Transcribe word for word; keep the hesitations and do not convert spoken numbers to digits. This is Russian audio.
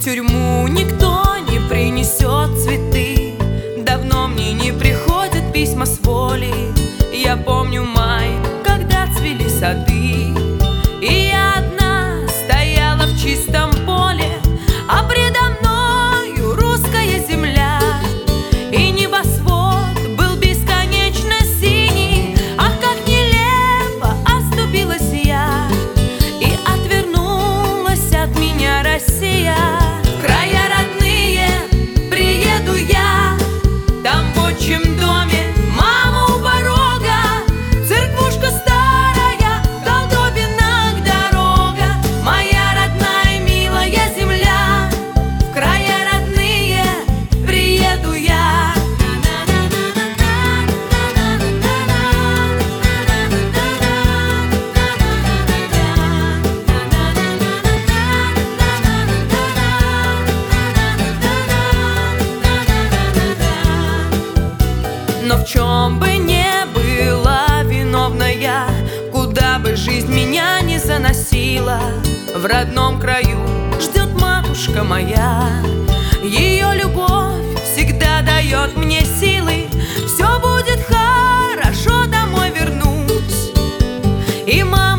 в тюрьму никто не принесет цветы. Давно мне не приходят письма с воли. Я помню май, когда цвели сады, и я одна стояла в чистом поле, а предо мною русская земля. И небосвод был бесконечно синий. Ах, как нелепо оступилась я, и отвернулась от меня Россия. В края родные приеду я, там в отчим доме мама у порога, церквушка старая, в колдобинах дорога. Моя родная милая земля, в края родные приеду я. Но в чем бы ни была виновна я, куда бы жизнь меня не заносила, в родном краю ждет матушка моя. Ее любовь всегда дает мне силы. Все будет хорошо, домой вернусь, и мама